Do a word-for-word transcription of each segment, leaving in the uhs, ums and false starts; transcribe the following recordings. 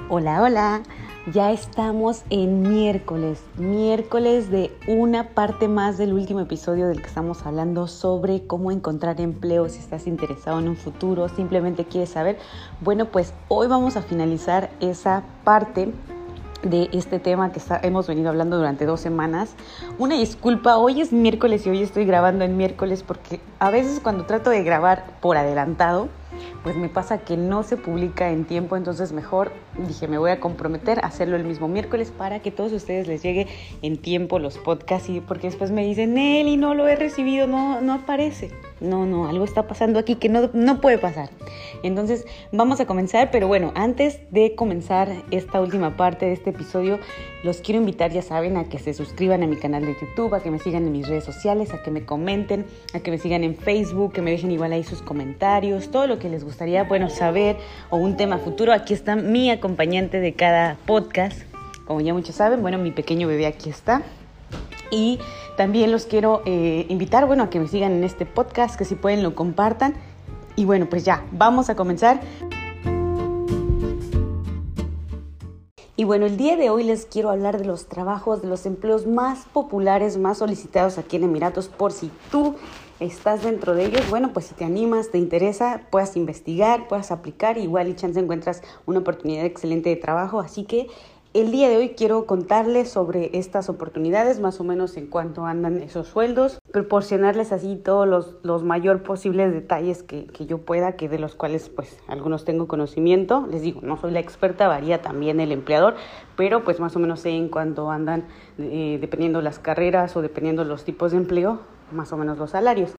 Hola, hola, ya estamos en miércoles, miércoles de una parte más del último episodio del que estamos hablando sobre cómo encontrar empleo si estás interesado en un futuro, simplemente quieres saber. Bueno, pues hoy vamos a finalizar esa parte de este tema que está, hemos venido hablando durante dos semanas. Una disculpa, hoy es miércoles y hoy estoy grabando en miércoles porque a veces cuando trato de grabar por adelantado, pues me pasa que no se publica en tiempo, entonces mejor dije, me voy a comprometer a hacerlo el mismo miércoles para que a todos ustedes les llegue en tiempo los podcasts, y porque después me dicen, Nelly, no lo he recibido, no, no aparece. No, no, algo está pasando aquí que no, no puede pasar. Entonces vamos a comenzar, pero bueno, antes de comenzar esta última parte de este episodio, los quiero invitar, ya saben, a que se suscriban a mi canal de YouTube, a que me sigan en mis redes sociales, a que me comenten, a que me sigan en Facebook, que me dejen igual ahí sus comentarios, todo lo que les gustaría, bueno, saber, o un tema futuro. Aquí está mi acompañante de cada podcast, como ya muchos saben, bueno, mi pequeño bebé aquí está. Y también los quiero eh, invitar, bueno, a que me sigan en este podcast, que si pueden lo compartan. Y bueno, pues ya, vamos a comenzar. Y bueno, el día de hoy les quiero hablar de los trabajos, de los empleos más populares, más solicitados aquí en Emiratos, por si tú estás dentro de ellos. Bueno, pues si te animas, te interesa, puedas investigar, puedas aplicar, igual y chance encuentras una oportunidad excelente de trabajo. Así que el día de hoy quiero contarles sobre estas oportunidades, más o menos en cuánto andan esos sueldos, proporcionarles así todos los, los mayor posibles detalles que, que yo pueda, que de los cuales pues algunos tengo conocimiento. Les digo, no soy la experta, varía también el empleador, pero pues más o menos sé en cuánto andan, eh, dependiendo las carreras o dependiendo los tipos de empleo, más o menos los salarios.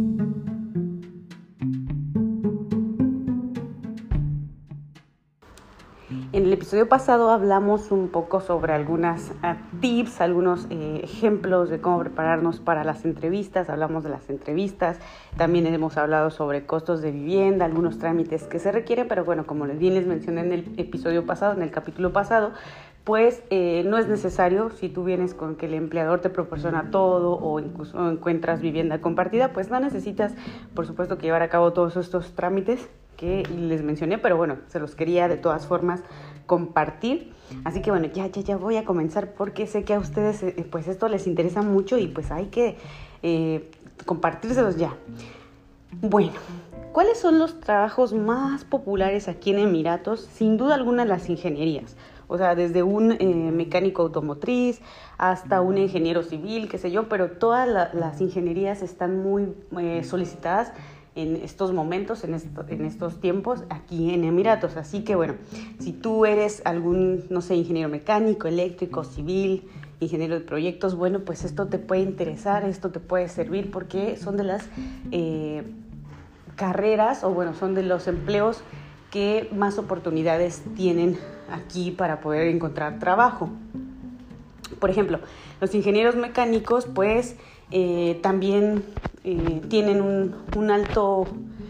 En el episodio pasado hablamos un poco sobre algunas uh, tips, algunos eh, ejemplos de cómo prepararnos para las entrevistas. Hablamos de las entrevistas, también hemos hablado sobre costos de vivienda, algunos trámites que se requieren, pero bueno, como bien les mencioné en el episodio pasado, en el capítulo pasado, pues eh, no es necesario. Si tú vienes con que el empleador te proporciona todo o incluso encuentras vivienda compartida, pues no necesitas, por supuesto, que llevar a cabo todos estos trámites que les mencioné, pero bueno, se los quería de todas formas compartir. Así que bueno, ya, ya, ya voy a comenzar porque sé que a ustedes eh, pues esto les interesa mucho y pues hay que eh, compartírselos ya. Bueno, ¿cuáles son los trabajos más populares aquí en Emiratos? Sin duda alguna las ingenierías. O sea, desde un eh, mecánico automotriz hasta un ingeniero civil, qué sé yo, pero todas la, las ingenierías están muy eh, solicitadas en estos momentos, en, esto, en estos tiempos aquí en Emiratos. Así que bueno, si tú eres algún, no sé, ingeniero mecánico, eléctrico, civil, ingeniero de proyectos, bueno, pues esto te puede interesar, esto te puede servir porque son de las eh, carreras, o bueno, son de los empleos que más oportunidades tienen aquí para poder encontrar trabajo. Por ejemplo, los ingenieros mecánicos, pues eh, también eh, tienen un, un alto,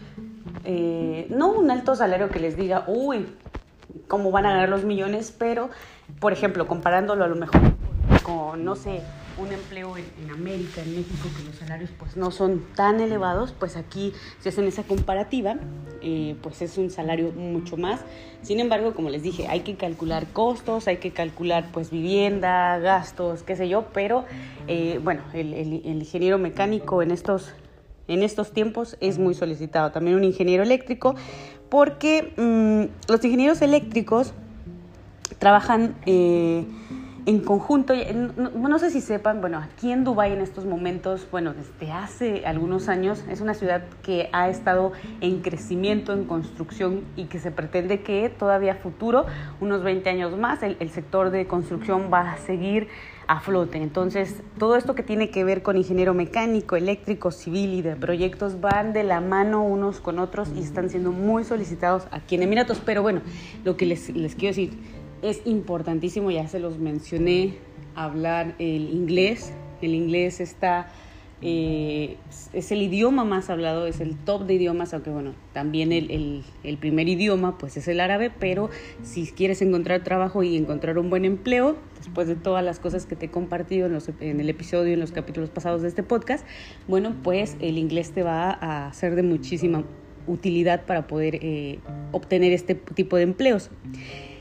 eh, no un alto salario que les diga, uy, cómo van a ganar los millones, pero, por ejemplo, comparándolo a lo mejor con, no sé, un empleo en, en América, en México, que los salarios pues no son tan elevados, pues aquí si hacen esa comparativa, eh, pues es un salario mucho más. Sin embargo, como les dije, hay que calcular costos, hay que calcular pues vivienda, gastos, qué sé yo, pero eh, bueno, el, el, el ingeniero mecánico en estos, en estos tiempos es muy solicitado. También un ingeniero eléctrico, porque mmm, los ingenieros eléctricos trabajan eh, en conjunto. No, no sé si sepan, bueno, aquí en Dubái en estos momentos, bueno, desde hace algunos años, es una ciudad que ha estado en crecimiento, en construcción, y que se pretende que todavía a futuro, unos veinte años más, el, el sector de construcción va a seguir a flote. Entonces, todo esto que tiene que ver con ingeniero mecánico, eléctrico, civil y de proyectos van de la mano unos con otros y están siendo muy solicitados aquí en Emiratos. Pero bueno, lo que les, les quiero decir, es importantísimo, ya se los mencioné, hablar el inglés. El inglés está, eh, es el idioma más hablado, es el top de idiomas, aunque bueno, también el, el, el primer idioma pues es el árabe, pero si quieres encontrar trabajo y encontrar un buen empleo, después de todas las cosas que te he compartido en, los, en el episodio, en los capítulos pasados de este podcast, bueno, pues el inglés te va a ser de muchísima utilidad para poder eh, obtener este tipo de empleos.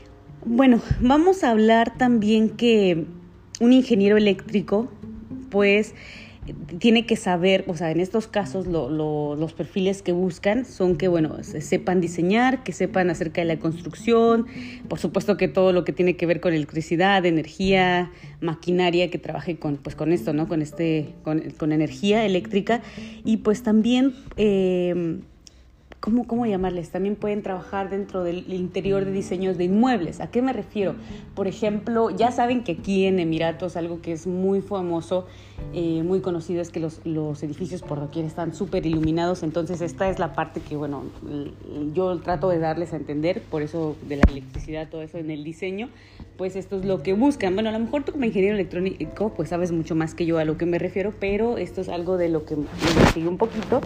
Bueno, vamos a hablar también que un ingeniero eléctrico, pues, tiene que saber, o sea, en estos casos lo, lo, los perfiles que buscan son que, bueno, se sepan diseñar, que sepan acerca de la construcción, por supuesto que todo lo que tiene que ver con electricidad, energía, maquinaria, que trabaje con, pues, con esto, ¿no? Con este, con, con energía eléctrica y pues también eh, ¿Cómo, ¿Cómo llamarles? También pueden trabajar dentro del interior de diseños de inmuebles. ¿A qué me refiero? Por ejemplo, ya saben que aquí en Emiratos algo que es muy famoso, eh, muy conocido, es que los, los edificios por doquier están súper iluminados. Entonces esta es la parte que, bueno, yo trato de darles a entender, por eso de la electricidad, todo eso en el diseño, pues esto es lo que buscan. Bueno, a lo mejor tú como ingeniero electrónico pues sabes mucho más que yo a lo que me refiero, pero esto es algo de lo que me investigué un poquito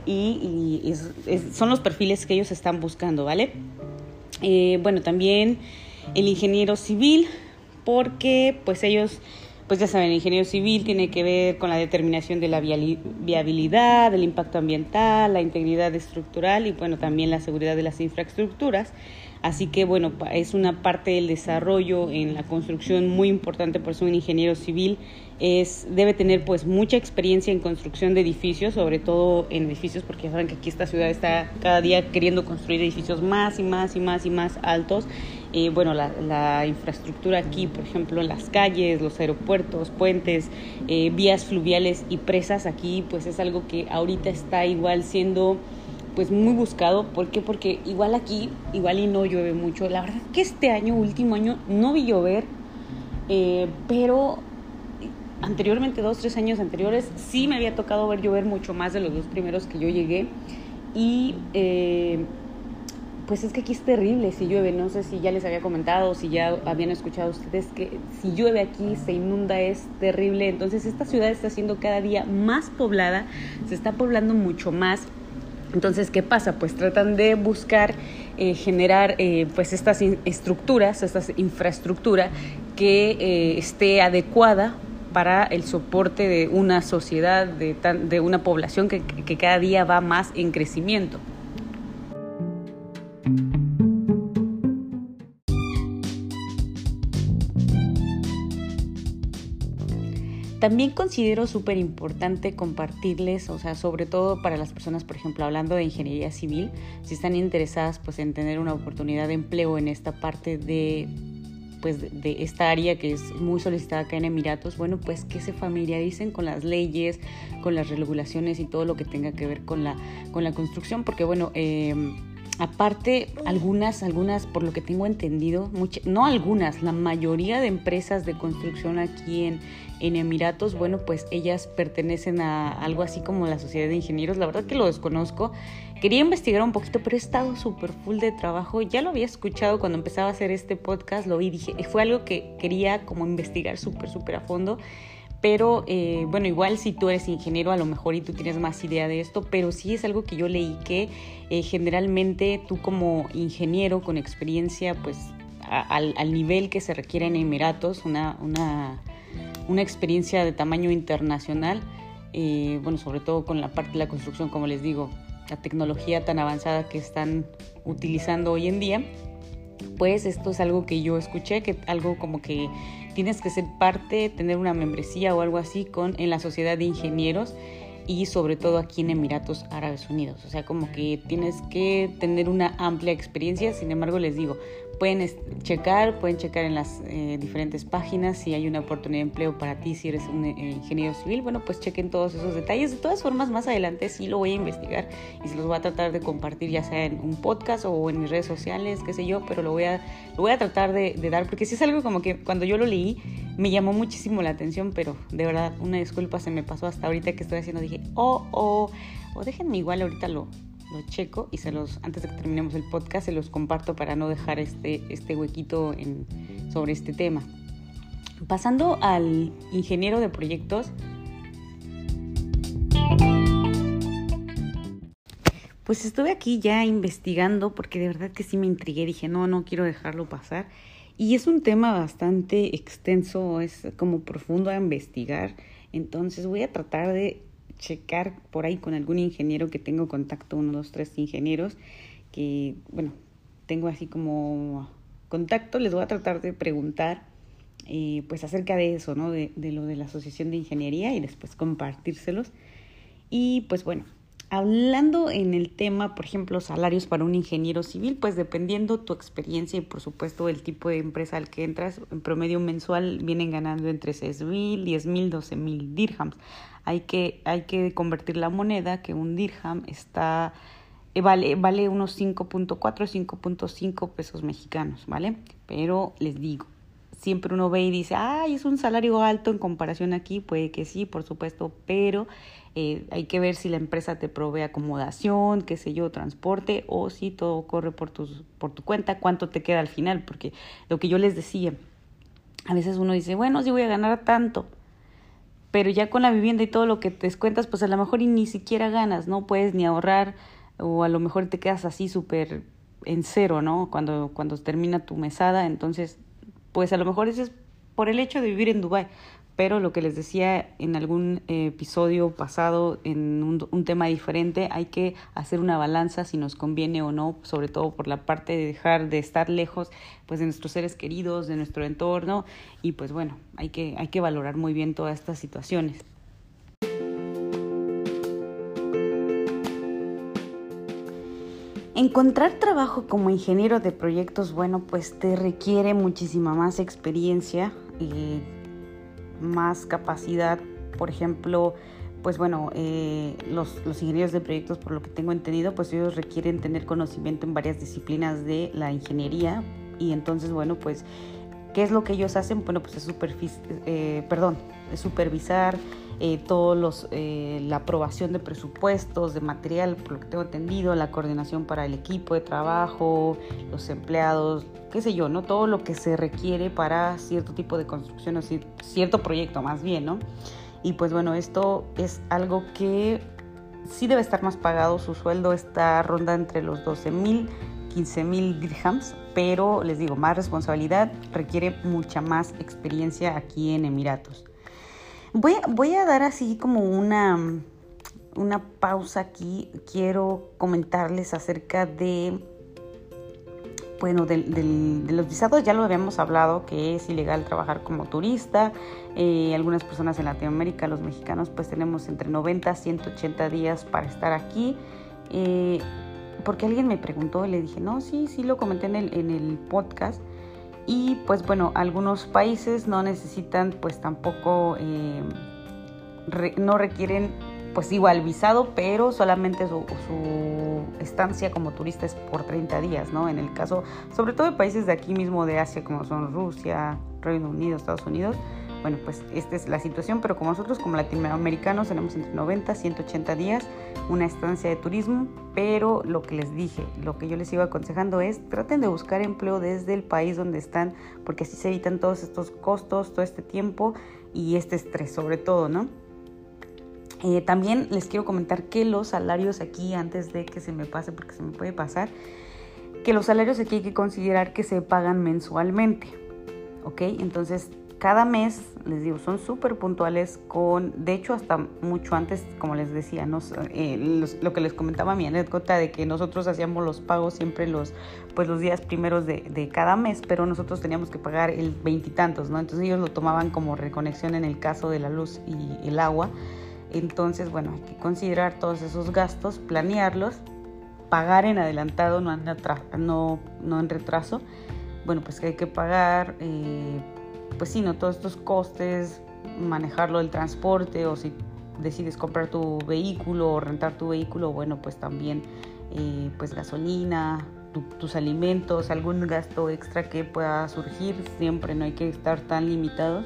y, y es, es, son los perfiles que ellos están buscando, ¿vale? Eh, bueno, también el ingeniero civil, porque pues ellos, pues ya saben, el ingeniero civil tiene que ver con la determinación de la viabilidad, del impacto ambiental, la integridad estructural y bueno, también la seguridad de las infraestructuras. Así que bueno, es una parte del desarrollo en la construcción muy importante, por eso un ingeniero civil es, debe tener pues mucha experiencia en construcción de edificios, sobre todo en edificios, porque ya saben que aquí esta ciudad está cada día queriendo construir edificios más y más y más y más altos. Eh, bueno, la, la infraestructura aquí, por ejemplo, en las calles, los aeropuertos, puentes, eh, vías fluviales y presas, aquí pues es algo que ahorita está igual siendo pues muy buscado. ¿Por qué? Porque igual aquí, igual y no llueve mucho. La verdad que este año, último año, no vi llover, eh, pero anteriormente, dos, tres años anteriores, sí me había tocado ver llover mucho más de los dos primeros que yo llegué. Y eh, pues es que aquí es terrible si llueve. No sé si ya les había comentado, si ya habían escuchado ustedes que si llueve aquí se inunda, es terrible. Entonces esta ciudad está siendo cada día más poblada, se está poblando mucho más. Entonces, ¿qué pasa? Pues tratan de buscar eh, generar eh, pues estas in- estructuras, esta infraestructura que eh, esté adecuada para el soporte de una sociedad, de, tan, de una población que, que cada día va más en crecimiento. También considero súper importante compartirles, o sea, sobre todo para las personas, por ejemplo, hablando de ingeniería civil, si están interesadas pues en tener una oportunidad de empleo en esta parte de, pues, de, de esta área que es muy solicitada acá en Emiratos, bueno, pues que se familiaricen con las leyes, con las regulaciones y todo lo que tenga que ver con la, con la construcción, porque bueno, eh, aparte, algunas, algunas, por lo que tengo entendido, muchas, no algunas, la mayoría de empresas de construcción aquí en, en Emiratos, bueno, pues ellas pertenecen a algo así como la Sociedad de Ingenieros. La verdad que lo desconozco. Quería investigar un poquito, pero he estado súper full de trabajo. Ya lo había escuchado cuando empezaba a hacer este podcast, lo vi, dije, fue algo que quería como investigar súper, súper a fondo. Pero eh, bueno, igual si tú eres ingeniero a lo mejor y tú tienes más idea de esto, pero sí es algo que yo leí que eh, generalmente tú como ingeniero con experiencia pues a, al, al nivel que se requiere en Emiratos, una, una, una experiencia de tamaño internacional, eh, bueno, sobre todo con la parte de la construcción, como les digo, la tecnología tan avanzada que están utilizando hoy en día, pues esto es algo que yo escuché, que algo como que tienes que ser parte, tener una membresía o algo así con, en la Sociedad de Ingenieros y sobre todo aquí en Emiratos Árabes Unidos. O sea, como que tienes que tener una amplia experiencia. Sin embargo, les digo, pueden checar, pueden checar en las eh, diferentes páginas si hay una oportunidad de empleo para ti, si eres un eh, ingeniero civil. Bueno, pues chequen todos esos detalles. De todas formas, más adelante sí lo voy a investigar y se los voy a tratar de compartir, ya sea en un podcast o en mis redes sociales, qué sé yo, pero lo voy a, lo voy a tratar de, de dar, porque sí es algo como que cuando yo lo leí me llamó muchísimo la atención, pero de verdad, una disculpa, se me pasó hasta ahorita que estoy haciendo, dije, oh, oh, o déjenme igual ahorita lo... lo checo y se los, antes de que terminemos el podcast, se los comparto para no dejar este, este huequito en, sobre este tema. Pasando al ingeniero de proyectos, pues estuve aquí ya investigando porque de verdad que sí me intrigué, dije no, no quiero dejarlo pasar y es un tema bastante extenso, es como profundo a investigar, entonces voy a tratar de checar por ahí con algún ingeniero que tengo contacto, uno, dos, tres ingenieros que, bueno, tengo así como contacto, les voy a tratar de preguntar eh, pues acerca de eso, ¿no? De, de lo de la Asociación de Ingeniería y después compartírselos. Y pues bueno, hablando en el tema, por ejemplo, salarios para un ingeniero civil, pues dependiendo tu experiencia y por supuesto el tipo de empresa al que entras, en promedio mensual vienen ganando entre seis mil, diez mil, doce mil dirhams. Hay que, hay que convertir la moneda, que un dirham está, eh, vale, vale unos cinco punto cuatro, cinco punto cinco pesos mexicanos, ¿vale? Pero les digo, siempre uno ve y dice, ay, es un salario alto en comparación aquí, puede que sí, por supuesto, pero Eh, hay que ver si la empresa te provee acomodación, qué sé yo, transporte, o si todo corre por, tus, por tu cuenta, cuánto te queda al final, porque lo que yo les decía, a veces uno dice, bueno, sí voy a ganar tanto, pero ya con la vivienda y todo lo que te descuentas, pues a lo mejor y ni siquiera ganas, no puedes ni ahorrar, o a lo mejor te quedas así súper en cero, ¿no? Cuando, cuando termina tu mesada, entonces, pues a lo mejor eso es por el hecho de vivir en Dubái. Pero lo que les decía en algún eh, episodio pasado, en un, un tema diferente, hay que hacer una balanza si nos conviene o no, sobre todo por la parte de dejar de estar lejos pues de nuestros seres queridos, de nuestro entorno, y pues bueno, hay que, hay que valorar muy bien todas estas situaciones. Encontrar trabajo como ingeniero de proyectos, bueno, pues te requiere muchísima más experiencia y más capacidad. Por ejemplo, pues bueno, eh, los, los ingenieros de proyectos, por lo que tengo entendido, pues ellos requieren tener conocimiento en varias disciplinas de la ingeniería, y entonces, bueno, pues, ¿qué es lo que ellos hacen? Bueno, pues es, supervis- eh, perdón, es supervisar eh, todos los, eh, la aprobación de presupuestos, de material, por lo que tengo entendido, la coordinación para el equipo de trabajo, los empleados, qué sé yo, ¿no? Todo lo que se requiere para cierto tipo de construcción o cierto proyecto más bien, ¿no? Y pues bueno, esto es algo que sí debe estar más pagado. Su sueldo está ronda entre los doce mil, quince mil dirhams, pero les digo, más responsabilidad, requiere mucha más experiencia aquí en Emiratos. Voy a, voy a dar así como una, una pausa aquí. Quiero comentarles acerca de, bueno, de, de, de los visados. Ya lo habíamos hablado, que es ilegal trabajar como turista. Eh, algunas personas en Latinoamérica, los mexicanos, pues tenemos entre noventa a ciento ochenta días para estar aquí. Eh, porque alguien me preguntó y le dije, no, sí, sí lo comenté en el, en el podcast. Y pues bueno, algunos países no necesitan, pues tampoco, eh, re, no requieren pues igual visado, pero solamente su, su estancia como turista es por treinta días, ¿no? En el caso, sobre todo de países de aquí mismo de Asia, como son Rusia, Reino Unido, Estados Unidos, bueno, pues esta es la situación, pero como nosotros como latinoamericanos tenemos entre noventa a ciento ochenta días una estancia de turismo, pero lo que les dije, lo que yo les iba aconsejando es traten de buscar empleo desde el país donde están, porque así se evitan todos estos costos, todo este tiempo y este estrés sobre todo, ¿no? Eh, también les quiero comentar que los salarios aquí, antes de que se me pase, porque se me puede pasar, que los salarios aquí hay que considerar que se pagan mensualmente, ¿ok? Entonces, cada mes, les digo, son súper puntuales con, de hecho, hasta mucho antes, como les decía, ¿no? eh, los, lo que les comentaba mi anécdota de que nosotros hacíamos los pagos siempre los, pues los días primeros de, de cada mes, pero nosotros teníamos que pagar el veintitantos, ¿no? Entonces ellos lo tomaban como reconexión en el caso de la luz y el agua. Entonces, bueno, hay que considerar todos esos gastos, planearlos, pagar en adelantado, no en, atra- no, no en retraso. Bueno, pues que hay que pagar... Eh, pues sí, no, todos estos costes, manejarlo del transporte, o si decides comprar tu vehículo o rentar tu vehículo, bueno, pues también eh, pues gasolina, tu, tus alimentos, algún gasto extra que pueda surgir, siempre no hay que estar tan limitados.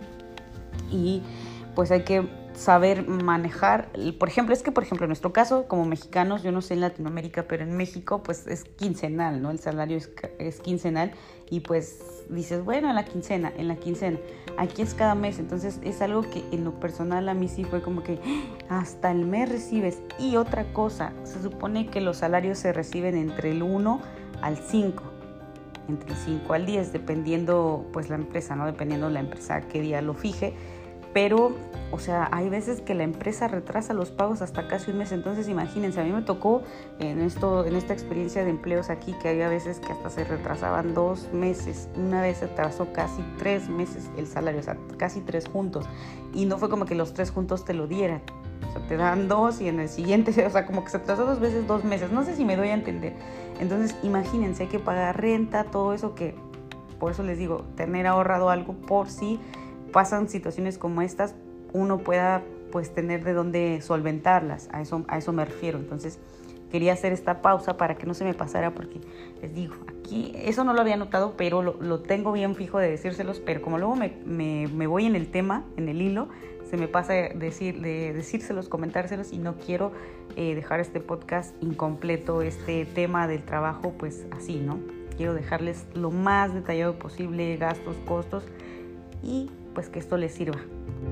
Y pues hay que saber manejar, por ejemplo, es que por ejemplo en nuestro caso como mexicanos, yo no sé en Latinoamérica, pero en México pues es quincenal, ¿no? El salario es, es quincenal y pues dices, bueno, en la quincena, en la quincena, aquí es cada mes, entonces es algo que en lo personal a mí sí fue como que hasta el mes recibes. Y otra cosa, se supone que los salarios se reciben entre el uno al cinco, entre el cinco al diez, dependiendo pues la empresa, ¿no? Dependiendo la empresa qué día lo fije. pero, o sea, hay veces que la empresa retrasa los pagos hasta casi un mes. Entonces, imagínense, a mí me tocó en esto, en esta experiencia de empleos aquí, que había veces que hasta se retrasaban dos meses. Una vez se atrasó casi tres meses el salario, o sea, casi tres juntos. Y no fue como que los tres juntos te lo dieran. O sea, te dan dos y en el siguiente, o sea, como que se atrasó dos veces, dos meses. No sé si me doy a entender. Entonces, imagínense, hay que pagar renta, todo eso que, por eso les digo, tener ahorrado algo por si pasan situaciones como estas, uno pueda pues tener de dónde solventarlas. A eso, a eso me refiero. Entonces, quería hacer esta pausa para que no se me pasara, porque les digo, aquí, eso no lo había notado, pero lo, lo tengo bien fijo de decírselos, pero como luego me, me, me voy en el tema, en el hilo, se me pasa decir, de decírselos, comentárselos, y no quiero eh, dejar este podcast incompleto, este tema del trabajo, pues así, ¿no? Quiero dejarles lo más detallado posible, gastos, costos, y pues que esto les sirva.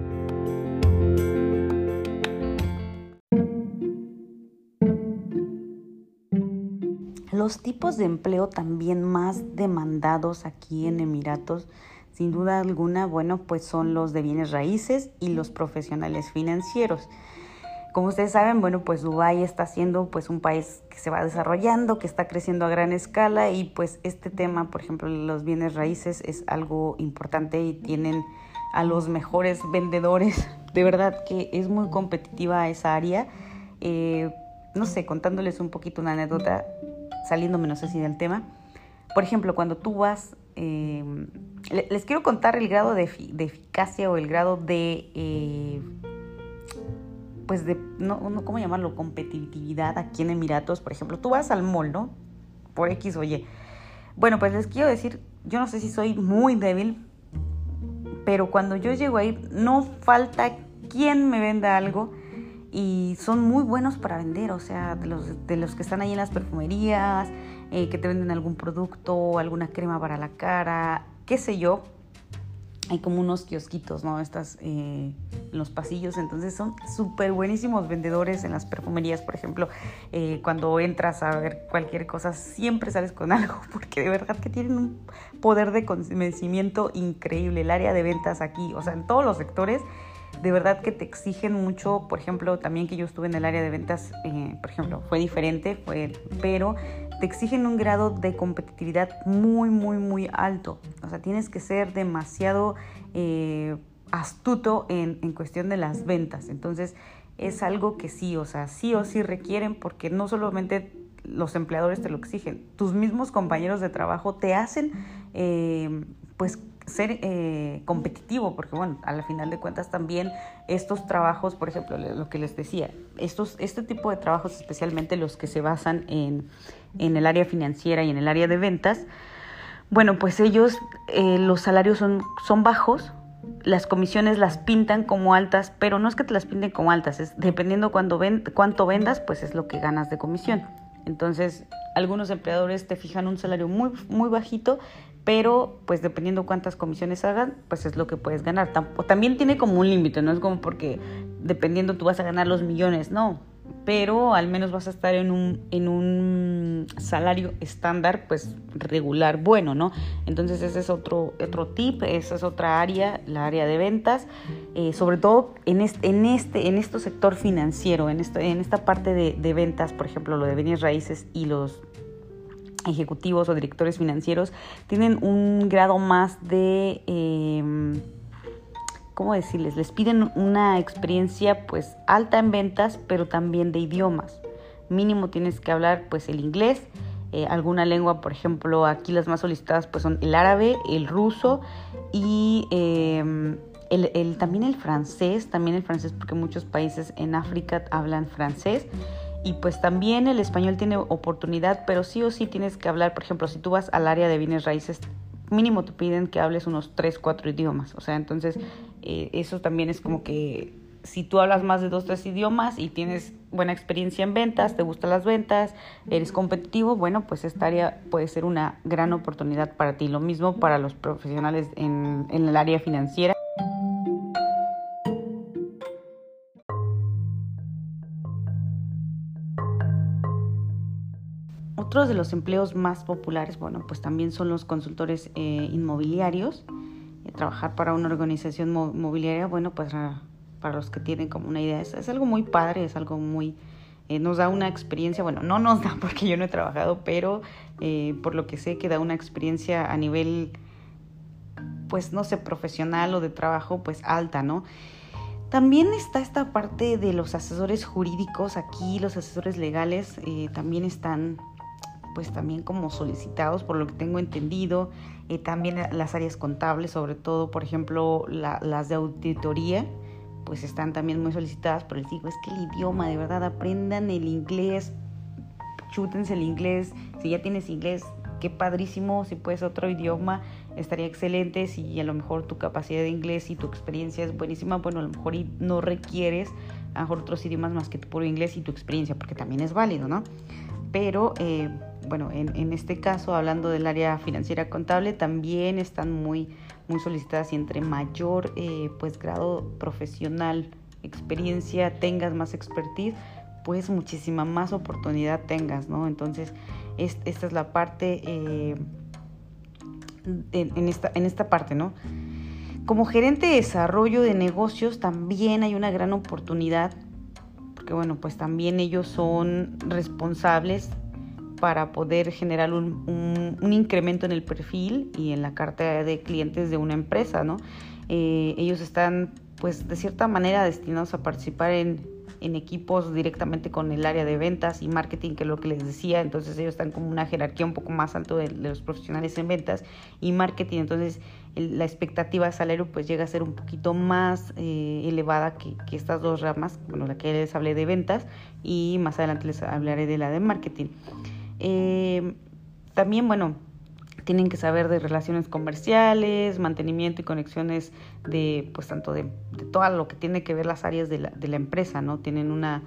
Los tipos de empleo también más demandados aquí en Emiratos, sin duda alguna, bueno, pues son los de bienes raíces y los profesionales financieros. Como ustedes saben, bueno, pues Dubái está siendo pues un país que se va desarrollando, que está creciendo a gran escala, y pues este tema, por ejemplo, los bienes raíces es algo importante y tienen a los mejores vendedores. De verdad que es muy competitiva esa área. Eh, no sé, contándoles un poquito una anécdota, saliéndome no sé si del tema. Por ejemplo, cuando tú vas, eh, les quiero contar el grado de, efi- de eficacia o el grado de, eh, pues de, no, no, ¿cómo llamarlo? Competitividad aquí en Emiratos. Por ejemplo, tú vas al mall, ¿no? Por X o Y. Bueno, pues les quiero decir, yo no sé si soy muy débil, pero cuando yo llego ahí, no falta quien me venda algo. Y son muy buenos para vender, o sea, de los, de los que están ahí en las perfumerías, eh, que te venden algún producto, alguna crema para la cara, qué sé yo. Hay como unos kiosquitos, ¿no? Estas, eh, los pasillos, entonces son súper buenísimos vendedores en las perfumerías, por ejemplo. Eh, cuando entras a ver cualquier cosa, siempre sales con algo, porque de verdad que tienen un poder de convencimiento increíble. El área de ventas aquí, o sea, en todos los sectores, de verdad que te exigen mucho. Por ejemplo, también que yo estuve en el área de ventas, eh, por ejemplo, fue diferente, fue, pero te exigen un grado de competitividad muy, muy, muy alto. O sea, tienes que ser demasiado eh, astuto en, en cuestión de las ventas. Entonces, es algo que sí, o sea, sí o sí requieren, porque no solamente los empleadores te lo exigen, tus mismos compañeros de trabajo te hacen, eh, pues, ser eh, competitivo, porque bueno, al final de cuentas también estos trabajos, por ejemplo, lo que les decía, estos, este tipo de trabajos, especialmente los que se basan en, en el área financiera y en el área de ventas, bueno, pues ellos, eh, los salarios son, son bajos, las comisiones las pintan como altas, pero no es que te las pinten como altas, es dependiendo cuando ven, cuánto vendas, pues es lo que ganas de comisión. Entonces, algunos empleadores te fijan un salario muy, muy bajito, pero pues dependiendo cuántas comisiones hagan, pues es lo que puedes ganar. También tiene como un límite, no es como porque dependiendo tú vas a ganar los millones, no, pero al menos vas a estar en un, en un salario estándar, pues regular, bueno, ¿no? Entonces ese es otro, otro tip, esa es otra área, la área de ventas, eh, sobre todo en este, en este, en este sector financiero, en esta, en esta parte de, de ventas, por ejemplo, lo de bienes raíces y los ejecutivos o directores financieros tienen un grado más de, eh, ¿cómo decirles? Les piden una experiencia pues alta en ventas, pero también de idiomas. Mínimo tienes que hablar pues el inglés, eh, alguna lengua, por ejemplo, aquí las más solicitadas pues son el árabe, el ruso y eh, el, el, también el francés, también el francés porque muchos países en África hablan francés. Y pues también el español tiene oportunidad, pero sí o sí tienes que hablar, por ejemplo, si tú vas al área de bienes raíces, mínimo te piden que hables unos tres, cuatro idiomas. O sea, entonces eh, eso también es como que si tú hablas más de dos, tres idiomas y tienes buena experiencia en ventas, te gustan las ventas, eres competitivo, bueno, pues esta área puede ser una gran oportunidad para ti. Lo mismo para los profesionales en, en el área financiera. Otros de los empleos más populares, bueno, pues también son los consultores eh, inmobiliarios. eh, trabajar para una organización mo- mobiliaria, bueno, pues para, para los que tienen como una idea, es, es algo muy padre, es algo muy... Eh, nos da una experiencia, bueno, no nos da porque yo no he trabajado, pero eh, por lo que sé que da una experiencia a nivel, pues no sé, profesional o de trabajo, pues alta, ¿no? También está esta parte de los asesores jurídicos. Aquí los asesores legales eh, también están pues también como solicitados por lo que tengo entendido. Eh, también las áreas contables, sobre todo por ejemplo la, las de auditoría, pues están también muy solicitadas. Pero les digo, es que el idioma, de verdad, aprendan el inglés, chútense el inglés. Si ya tienes inglés, qué padrísimo. Si puedes otro idioma, estaría excelente. Si a lo mejor tu capacidad de inglés y tu experiencia es buenísima, bueno, a lo mejor no requieres a lo mejor otros idiomas más que tu puro inglés y tu experiencia, porque también es válido, ¿no? Pero eh, bueno, en, en este caso, hablando del área financiera contable, también están muy, muy solicitadas, y entre mayor eh, pues grado profesional, experiencia tengas, más expertise, pues muchísima más oportunidad tengas, ¿no? Entonces, es, esta es la parte, eh, en, en, esta, en esta parte, ¿no? Como gerente de desarrollo de negocios también hay una gran oportunidad, porque bueno, pues también ellos son responsables para poder generar un, un, un incremento en el perfil y en la cartera de clientes de una empresa, ¿no? Eh, ellos están, pues, de cierta manera destinados a participar en, en equipos directamente con el área de ventas y marketing, que es lo que les decía. Entonces ellos están como una jerarquía un poco más alto de, de los profesionales en ventas y marketing. Entonces el, la expectativa de salario pues llega a ser un poquito más eh, elevada que, que estas dos ramas. Bueno, la que les hablé de ventas y más adelante les hablaré de la de marketing. Eh, también, bueno, tienen que saber de relaciones comerciales, mantenimiento y conexiones de, pues, tanto de, de todo lo que tiene que ver las áreas de la, de la empresa, ¿no? Tienen una,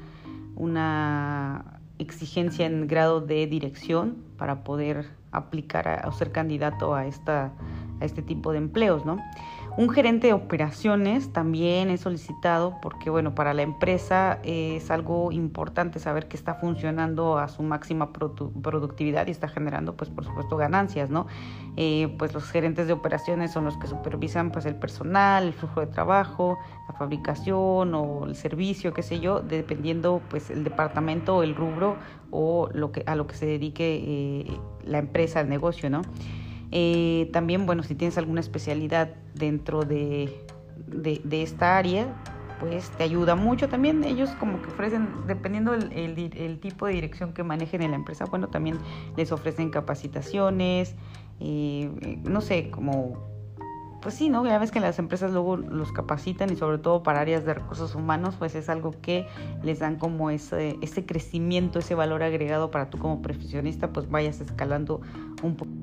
una exigencia en grado de dirección para poder aplicar a, o ser candidato a, esta, a este tipo de empleos, ¿no? Un gerente de operaciones también es solicitado porque, bueno, para la empresa es algo importante saber que está funcionando a su máxima produ- productividad y está generando, pues, por supuesto, ganancias, ¿no? Eh, pues los gerentes de operaciones son los que supervisan, pues, el personal, el flujo de trabajo, la fabricación o el servicio, qué sé yo, dependiendo, pues, el departamento, el rubro o lo que, a lo que se dedique eh, la empresa, el negocio, ¿no? Eh, también, bueno, si tienes alguna especialidad dentro de, de, de esta área, pues te ayuda mucho. También ellos como que ofrecen, dependiendo el, el, el tipo de dirección que manejen en la empresa, bueno, también les ofrecen capacitaciones, eh, no sé, como, pues sí, ¿no? Ya ves que las empresas luego los capacitan y sobre todo para áreas de recursos humanos, pues es algo que les dan como ese, ese crecimiento, ese valor agregado para tú como profesionista, pues vayas escalando un poco.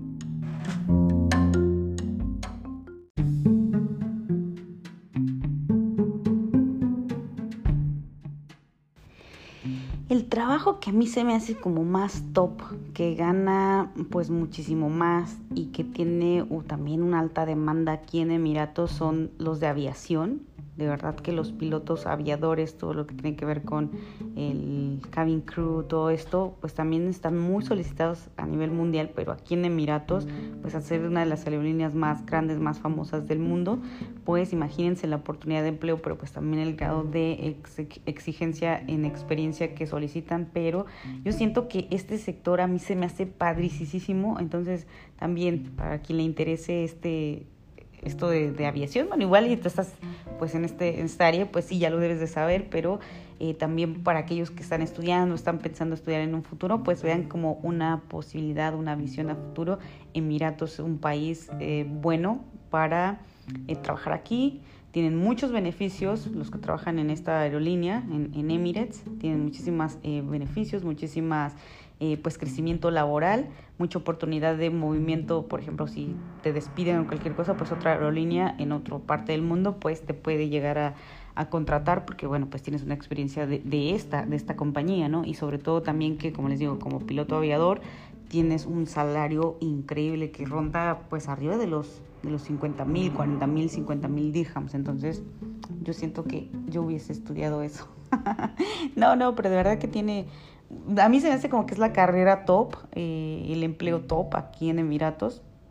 El trabajo que a mí se me hace como más top, que gana pues muchísimo más y que tiene uh, también una alta demanda aquí en Emiratos, son los de aviación. De verdad que los pilotos aviadores, todo lo que tiene que ver con el cabin crew, todo esto, pues también están muy solicitados a nivel mundial, pero aquí en Emiratos, pues al ser una de las aerolíneas más grandes, más famosas del mundo, pues imagínense la oportunidad de empleo, pero pues también el grado de ex- exigencia en experiencia que solicitan. Pero yo siento que este sector a mí se me hace padricísimo. Entonces también para quien le interese este esto de, de aviación, bueno, igual y tú estás pues en, este, en esta área, pues sí, ya lo debes de saber, pero eh, también para aquellos que están estudiando, están pensando estudiar en un futuro, pues vean como una posibilidad, una visión a futuro. Emiratos es un país eh, bueno para eh, trabajar aquí. Tienen muchos beneficios, los que trabajan en esta aerolínea, en, en Emirates, tienen muchísimos eh, beneficios, muchísimas, eh, pues crecimiento laboral, mucha oportunidad de movimiento. Por ejemplo, si te despiden o cualquier cosa, pues otra aerolínea en otra parte del mundo, pues te puede llegar a, a contratar, porque bueno, pues tienes una experiencia de, de esta, de esta compañía, ¿no? Y sobre todo también que, como les digo, como piloto aviador, tienes un salario increíble que ronda pues arriba de los de los cincuenta mil, cuarenta mil, cincuenta mil dirhams. Entonces yo siento que yo hubiese estudiado eso. no, no, pero de verdad que tiene, a mí se me hace como que es la carrera top, eh, el empleo top aquí en Emiratos.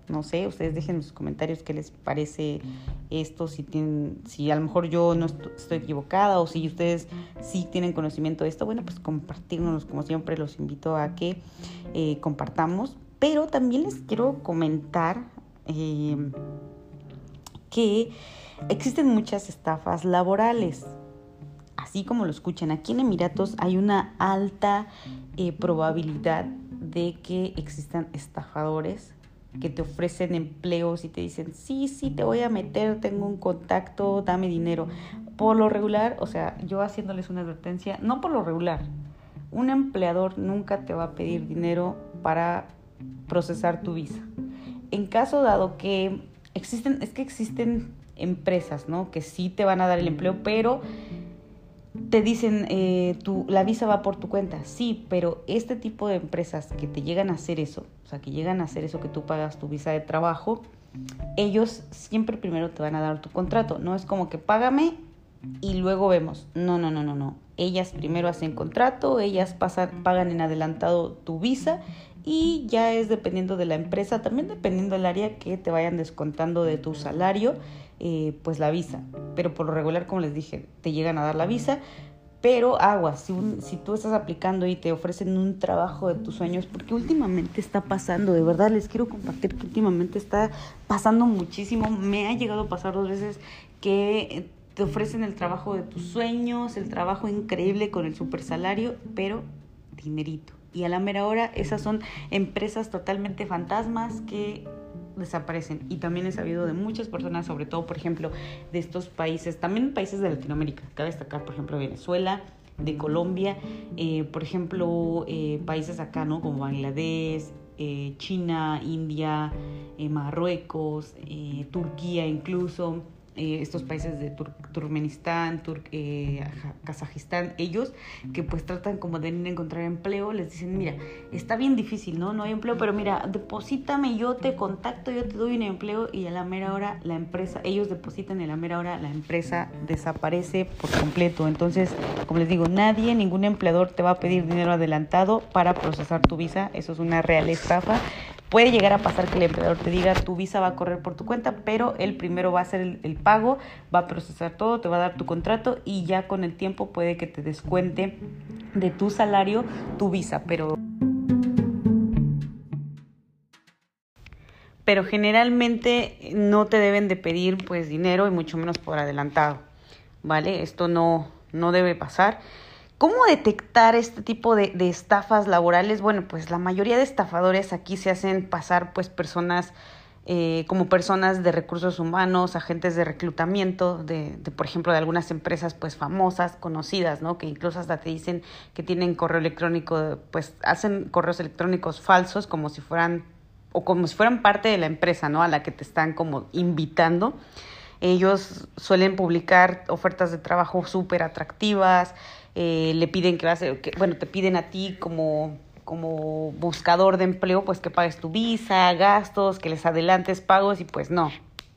No sé, ustedes dejen en sus comentarios qué les parece esto, si tienen, si a lo mejor yo no est- estoy equivocada o si ustedes sí tienen conocimiento de esto, bueno, pues compartirnos, como siempre los invito a que eh, compartamos. Pero también les quiero comentar eh, que existen muchas estafas laborales. Así como lo escuchan, aquí en Emiratos hay una alta eh, probabilidad de que existan estafadores que te ofrecen empleos y te dicen, sí, sí, te voy a meter, tengo un contacto, dame dinero. Por lo regular, o sea, yo haciéndoles una advertencia, no por lo regular, un empleador nunca te va a pedir dinero para procesar tu visa. En caso dado que existen, es que existen empresas, ¿no? Que sí te van a dar el empleo, pero te dicen, eh, tu, la visa va por tu cuenta. Sí, pero este tipo de empresas que te llegan a hacer eso, o sea, que llegan a hacer eso que tú pagas tu visa de trabajo, ellos siempre primero te van a dar tu contrato. No es como que págame y luego vemos. No, no, no, no, no. Ellas primero hacen contrato, ellas pasan, pagan en adelantado tu visa y ya es dependiendo de la empresa, también dependiendo del área que te vayan descontando de tu salario, eh, pues la visa. Pero por lo regular, como les dije, te llegan a dar la visa, pero aguas, si, un, si tú estás aplicando y te ofrecen un trabajo de tus sueños, porque últimamente está pasando, de verdad les quiero compartir que últimamente está pasando muchísimo. Me ha llegado a pasar dos veces que te ofrecen el trabajo de tus sueños, el trabajo increíble con el super salario, pero dinerito. Y a la mera hora esas son empresas totalmente fantasmas que desaparecen. Y también he sabido de muchas personas, sobre todo, por ejemplo, de estos países, también países de Latinoamérica, cabe destacar, por ejemplo, Venezuela, de Colombia, eh, por ejemplo, eh, países acá, ¿no? Como Bangladesh, eh, China, India, eh, Marruecos, eh, Turquía incluso, eh, estos países de Tur- Turkmenistán, Tur- eh, Kazajistán, ellos que pues tratan como de encontrar empleo, les dicen, mira, está bien difícil, ¿no? No hay empleo, pero mira, deposítame, yo te contacto, yo te doy un empleo, y a la mera hora la empresa, ellos depositan y a la mera hora la empresa desaparece por completo. Entonces, como les digo, nadie, ningún empleador te va a pedir dinero adelantado para procesar tu visa. Eso es una real estafa. Puede llegar a pasar que el empleador te diga, tu visa va a correr por tu cuenta, pero él primero va a hacer el, el pago, va a procesar todo, te va a dar tu contrato y ya con el tiempo puede que te descuente de tu salario tu visa, pero, pero generalmente no te deben de pedir pues dinero y mucho menos por adelantado, ¿vale? Esto no, no debe pasar. ¿Cómo detectar este tipo de, de estafas laborales? Bueno, pues la mayoría de estafadores aquí se hacen pasar pues personas eh, como personas de recursos humanos, agentes de reclutamiento, de, de por ejemplo de algunas empresas pues famosas, conocidas, ¿no? Que incluso hasta te dicen que tienen correo electrónico, pues hacen correos electrónicos falsos como si fueran o como si fueran parte de la empresa, ¿no? A la que te están como invitando. Ellos suelen publicar ofertas de trabajo súper atractivas. Eh, le piden que vas a, que, bueno, te piden a ti como, como buscador de empleo, pues que pagues tu visa, gastos, que les adelantes pagos, y pues no.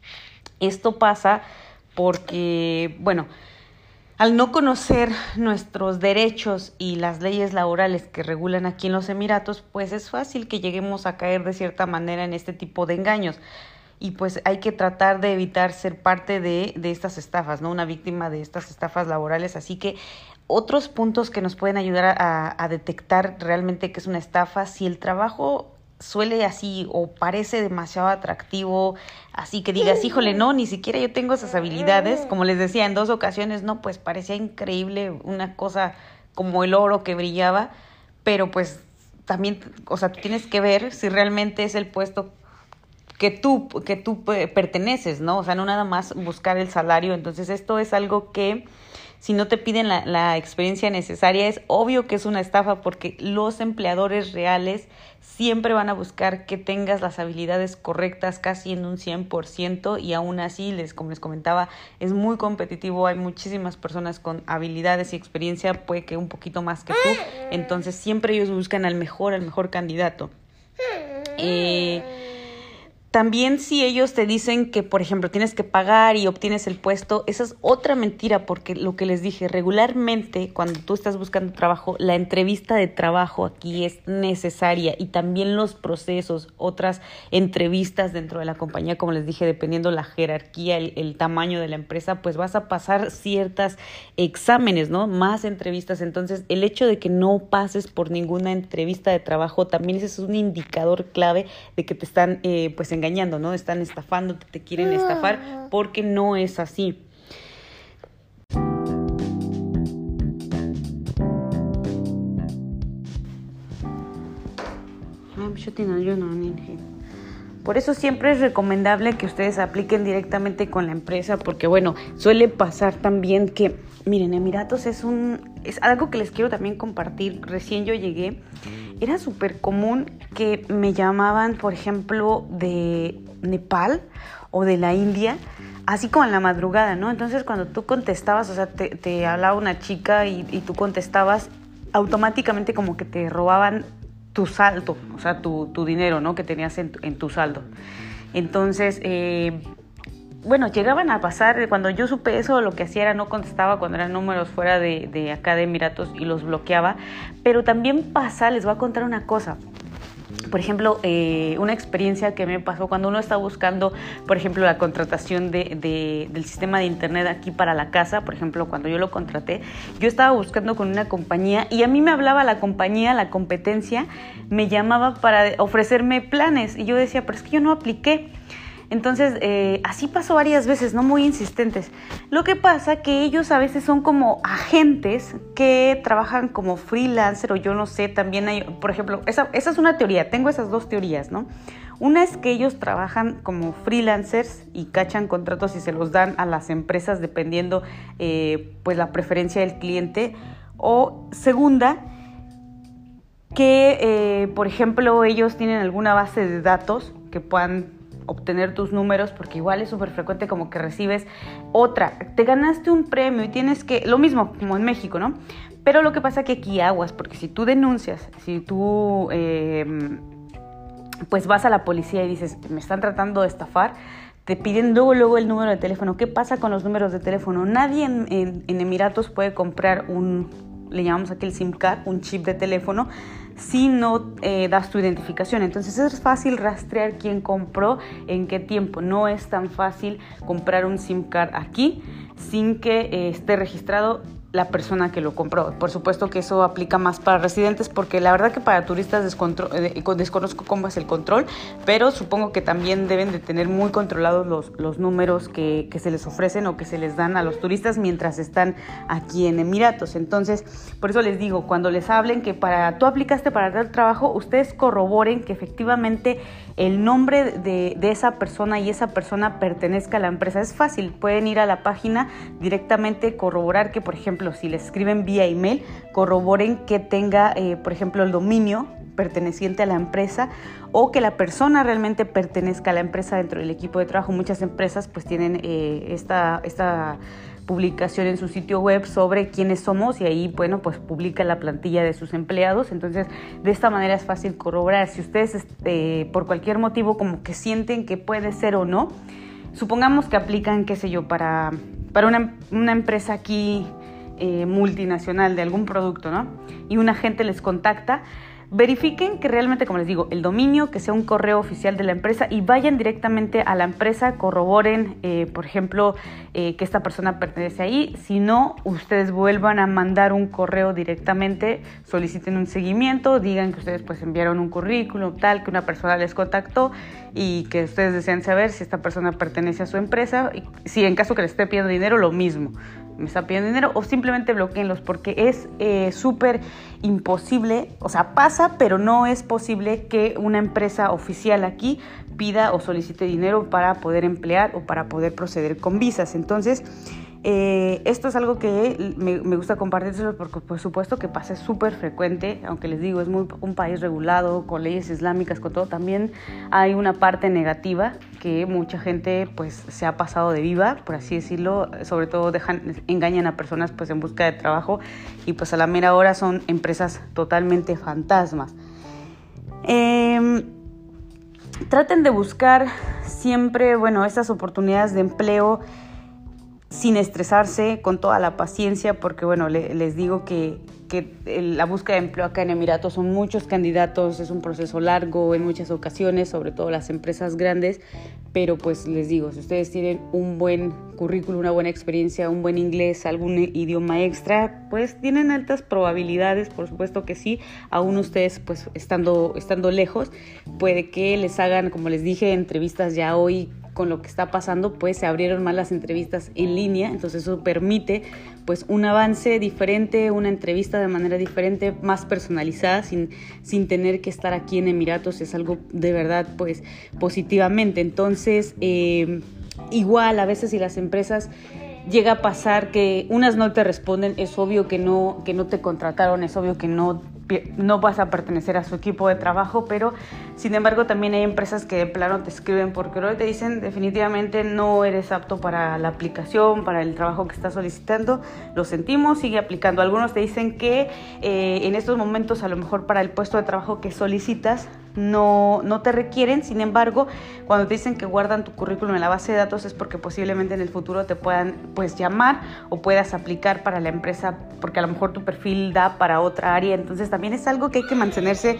Esto pasa porque, bueno, al no conocer nuestros derechos y las leyes laborales que regulan aquí en los Emiratos, pues es fácil que lleguemos a caer de cierta manera en este tipo de engaños. Y pues hay que tratar de evitar ser parte de, de estas estafas, ¿no? Una víctima de estas estafas laborales. Así que otros puntos que nos pueden ayudar a, a detectar realmente que es una estafa, si el trabajo suele así o parece demasiado atractivo, así que digas, híjole, no, ni siquiera yo tengo esas habilidades, como les decía en dos ocasiones, no, pues parecía increíble, una cosa como el oro que brillaba, pero pues también, o sea, tú tienes que ver si realmente es el puesto que tú, que tú perteneces, ¿no? O sea, no nada más buscar el salario. Entonces, esto es algo que si no te piden la, la experiencia necesaria, es obvio que es una estafa, porque los empleadores reales siempre van a buscar que tengas las habilidades correctas casi en un cien por ciento, y aún así, les, como les comentaba, es muy competitivo, hay muchísimas personas con habilidades y experiencia, puede que un poquito más que tú, entonces siempre ellos buscan al mejor, al mejor candidato. Eh... También si ellos te dicen que, por ejemplo, tienes que pagar y obtienes el puesto, esa es otra mentira, porque lo que les dije, regularmente cuando tú estás buscando trabajo, la entrevista de trabajo aquí es necesaria y también los procesos, otras entrevistas dentro de la compañía, como les dije, dependiendo la jerarquía, el, el tamaño de la empresa, pues vas a pasar ciertos exámenes, ¿no? Más entrevistas. Entonces, el hecho de que no pases por ninguna entrevista de trabajo, también ese es un indicador clave de que te están, eh, pues, engañando, ¿no? Están estafando, te, te quieren estafar, porque no es así. Por eso siempre es recomendable que ustedes apliquen directamente con la empresa, porque bueno, suele pasar también que, miren, Emiratos es un es algo que les quiero también compartir. Recién yo llegué, era súper común que me llamaban, por ejemplo, de Nepal o de la India, así como en la madrugada, ¿no? Entonces cuando tú contestabas, o sea, te, te hablaba una chica y, y tú contestabas, automáticamente como que te robaban tu saldo, o sea, tu, tu dinero, ¿no? Que tenías en tu, en tu saldo. Entonces, eh, bueno, llegaban a pasar, cuando yo supe eso, lo que hacía era no contestaba cuando eran números fuera de, de acá de Emiratos y los bloqueaba. Pero también pasa, les voy a contar una cosa. Por ejemplo, eh, una experiencia que me pasó cuando uno está buscando, por ejemplo, la contratación de, de, del sistema de internet aquí para la casa. Por ejemplo, cuando yo lo contraté, yo estaba buscando con una compañía y a mí me hablaba la compañía, la competencia, me llamaba para ofrecerme planes y yo decía, pero es que yo no apliqué. Entonces, eh, así pasó varias veces, no muy insistentes. Lo que pasa que ellos a veces son como agentes que trabajan como freelancer o yo no sé, también hay, por ejemplo, esa, esa es una teoría, tengo esas dos teorías, ¿no? Una es que ellos trabajan como freelancers y cachan contratos y se los dan a las empresas dependiendo, eh, pues, la preferencia del cliente. O segunda, que, eh, por ejemplo, ellos tienen alguna base de datos que puedan obtener tus números, porque igual es súper frecuente como que recibes otra, te ganaste un premio y tienes que, lo mismo como en México, ¿no? Pero lo que pasa que aquí aguas, porque si tú denuncias, si tú eh, pues vas a la policía y dices, me están tratando de estafar, te piden luego, luego el número de teléfono. ¿Qué pasa con los números de teléfono? Nadie en, en, en Emiratos puede comprar un, le llamamos aquí el SIM card, un chip de teléfono, si no eh, das tu identificación. Entonces es fácil rastrear quién compró, en qué tiempo. No es tan fácil comprar un SIM card aquí sin que eh, esté registrado la persona que lo compró. Por supuesto que eso aplica más para residentes, porque la verdad que para turistas eh, desconozco cómo es el control, pero supongo que también deben de tener muy controlados los, los números que, que se les ofrecen o que se les dan a los turistas mientras están aquí en Emiratos. Entonces, por eso les digo, cuando les hablen que para tú aplicaste para tal trabajo, ustedes corroboren que efectivamente el nombre de, de esa persona y esa persona pertenezca a la empresa. Es fácil, pueden ir a la página directamente, corroborar que, por ejemplo, si les escriben vía email, corroboren que tenga, eh, por ejemplo, el dominio perteneciente a la empresa o que la persona realmente pertenezca a la empresa dentro del equipo de trabajo. Muchas empresas pues tienen eh, esta, esta publicación en su sitio web sobre quiénes somos y ahí, bueno, pues publica la plantilla de sus empleados. Entonces, de esta manera es fácil corroborar. Si ustedes este, por cualquier motivo como que sienten que puede ser o no, supongamos que aplican, qué sé yo, para, para una, una empresa aquí Eh, multinacional de algún producto, ¿no? Y un agente les contacta, verifiquen que realmente, como les digo, el dominio, que sea un correo oficial de la empresa y vayan directamente a la empresa, corroboren, eh, por ejemplo, eh, que esta persona pertenece ahí. Si no, ustedes vuelvan a mandar un correo directamente, soliciten un seguimiento, digan que ustedes pues enviaron un currículum, tal, que una persona les contactó y que ustedes desean saber si esta persona pertenece a su empresa. Y si en caso que les esté pidiendo dinero, lo mismo. Me está pidiendo dinero, o simplemente bloqueenlos, porque es eh, súper imposible, o sea, pasa, pero no es posible que una empresa oficial aquí pida o solicite dinero para poder emplear o para poder proceder con visas. Entonces, eh, esto es algo que me, me gusta compartírselo porque por supuesto que pasa, es súper frecuente, aunque les digo, es muy, un país regulado, con leyes islámicas, con todo. También hay una parte negativa que mucha gente pues se ha pasado de viva, por así decirlo, sobre todo dejan, engañan a personas pues en busca de trabajo y pues a la mera hora son empresas totalmente fantasmas. Eh, traten de buscar siempre, bueno, estas oportunidades de empleo sin estresarse, con toda la paciencia, porque bueno, le, les digo que, que la búsqueda de empleo acá en Emiratos son muchos candidatos, es un proceso largo en muchas ocasiones, sobre todo las empresas grandes, pero pues les digo, si ustedes tienen un buen currículum, una buena experiencia, un buen inglés, algún idioma extra, pues tienen altas probabilidades, por supuesto que sí, aún ustedes pues estando, estando lejos, puede que les hagan, como les dije, entrevistas ya hoy. Con lo que está pasando, pues se abrieron más las entrevistas en línea, entonces eso permite pues un avance diferente, una entrevista de manera diferente, más personalizada, sin, sin tener que estar aquí en Emiratos, es algo de verdad pues positivamente. Entonces eh, igual a veces si las empresas llega a pasar que unas no te responden, es obvio que no, que no te contrataron, es obvio que no, no vas a pertenecer a su equipo de trabajo, pero sin embargo también hay empresas que de plano te escriben por correo y te dicen definitivamente no eres apto para la aplicación, para el trabajo que estás solicitando, lo sentimos, sigue aplicando. Algunos te dicen que eh, en estos momentos a lo mejor para el puesto de trabajo que solicitas no, no te requieren, sin embargo cuando te dicen que guardan tu currículum en la base de datos es porque posiblemente en el futuro te puedan pues llamar o puedas aplicar para la empresa porque a lo mejor tu perfil da para otra área, entonces también es algo que hay que mantenerse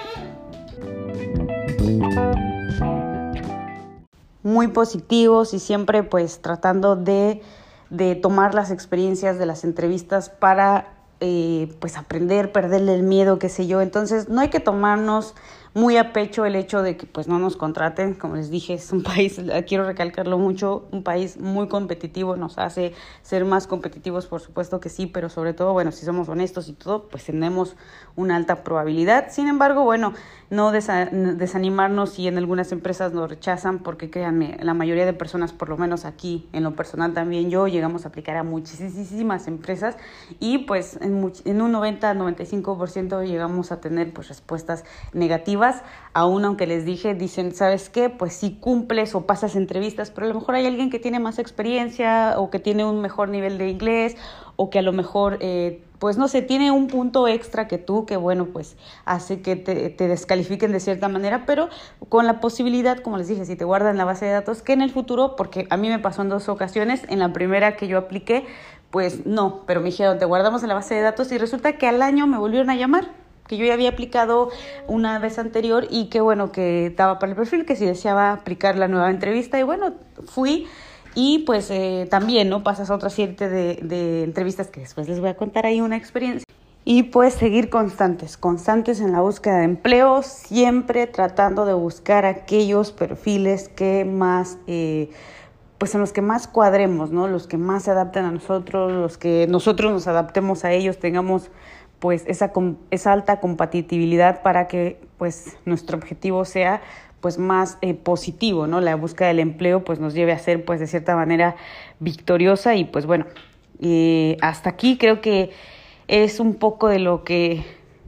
muy positivos y siempre pues tratando de, de tomar las experiencias de las entrevistas para eh, pues aprender, perderle el miedo, qué sé yo. Entonces no hay que tomarnos muy a pecho el hecho de que pues no nos contraten, como les dije, es un país, quiero recalcarlo mucho, un país muy competitivo, nos hace ser más competitivos, por supuesto que sí, pero sobre todo, bueno, si somos honestos y todo, pues tenemos una alta probabilidad. Sin embargo, bueno, no desa- desanimarnos si en algunas empresas nos rechazan, porque créanme, la mayoría de personas, por lo menos aquí, en lo personal también yo, llegamos a aplicar a muchísimas empresas y pues en, much- en un noventa a noventa y cinco por ciento llegamos a tener pues respuestas negativas. Aún aunque les dije, dicen, ¿sabes qué? Pues sí cumples o pasas entrevistas, pero a lo mejor hay alguien que tiene más experiencia o que tiene un mejor nivel de inglés o que a lo mejor, eh, pues no sé, tiene un punto extra que tú, que bueno, pues hace que te, te descalifiquen de cierta manera, pero con la posibilidad, como les dije, si te guardan en la base de datos, que en el futuro, porque a mí me pasó en dos ocasiones, en la primera que yo apliqué, pues no, pero me dijeron, te guardamos en la base de datos y resulta que al año me volvieron a llamar, que yo ya había aplicado una vez anterior y que bueno, que daba para el perfil, que si deseaba aplicar la nueva entrevista y bueno, fui y pues eh, también, ¿no? Pasas a otra serie de, de entrevistas que después les voy a contar ahí una experiencia. Y pues seguir constantes, constantes en la búsqueda de empleo, siempre tratando de buscar aquellos perfiles que más... Eh, pues en los que más cuadremos, ¿no? Los que más se adapten a nosotros, los que nosotros nos adaptemos a ellos, tengamos pues esa, esa alta compatibilidad para que pues nuestro objetivo sea pues más eh, positivo, ¿no? La búsqueda del empleo pues nos lleve a ser pues de cierta manera victoriosa y pues bueno, eh, hasta aquí creo que es un poco de lo que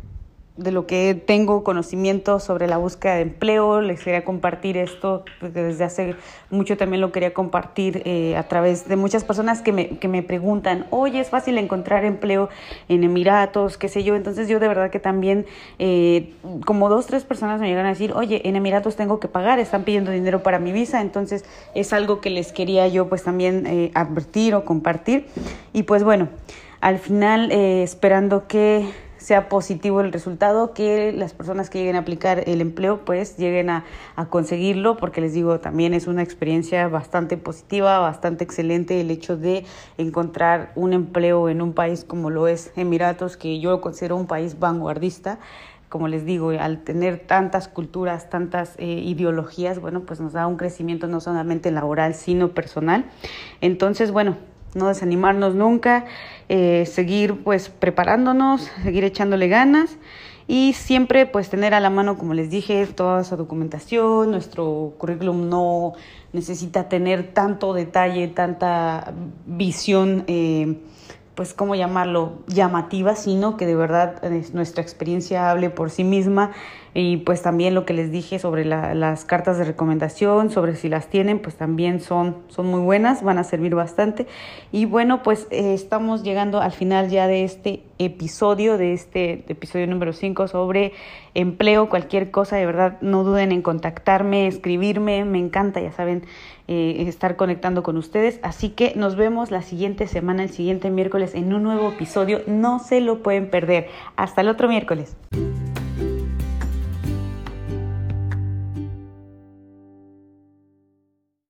de lo que tengo conocimiento sobre la búsqueda de empleo. Les quería compartir esto, porque desde hace mucho también lo quería compartir eh, a través de muchas personas que me, que me preguntan, oye, es fácil encontrar empleo en Emiratos, qué sé yo. Entonces yo de verdad que también, eh, como dos, tres personas me llegan a decir, oye, en Emiratos tengo que pagar, están pidiendo dinero para mi visa. Entonces es algo que les quería yo pues también eh, advertir o compartir. Y pues bueno, al final eh, esperando que sea positivo el resultado, que las personas que lleguen a aplicar el empleo pues lleguen a, a conseguirlo, porque les digo, también es una experiencia bastante positiva, bastante excelente el hecho de encontrar un empleo en un país como lo es Emiratos, que yo considero un país vanguardista. Como les digo, al tener tantas culturas, tantas eh, ideologías, bueno, pues nos da un crecimiento no solamente laboral, sino personal. Entonces, bueno, no desanimarnos nunca, eh, seguir pues preparándonos, seguir echándole ganas y siempre pues tener a la mano, como les dije, toda esa documentación. Nuestro currículum no necesita tener tanto detalle, tanta visión, eh, pues cómo llamarlo, llamativa, sino que de verdad eh, nuestra experiencia hable por sí misma. Y pues también lo que les dije sobre la, las cartas de recomendación, sobre si las tienen, pues también son, son muy buenas, van a servir bastante. Y bueno, pues eh, estamos llegando al final ya de este episodio de este episodio número cinco sobre empleo, cualquier cosa, de verdad no duden en contactarme, escribirme, me encanta, ya saben, eh, estar conectando con ustedes, así que nos vemos la siguiente semana, el siguiente miércoles en un nuevo episodio, no se lo pueden perder, hasta el otro miércoles.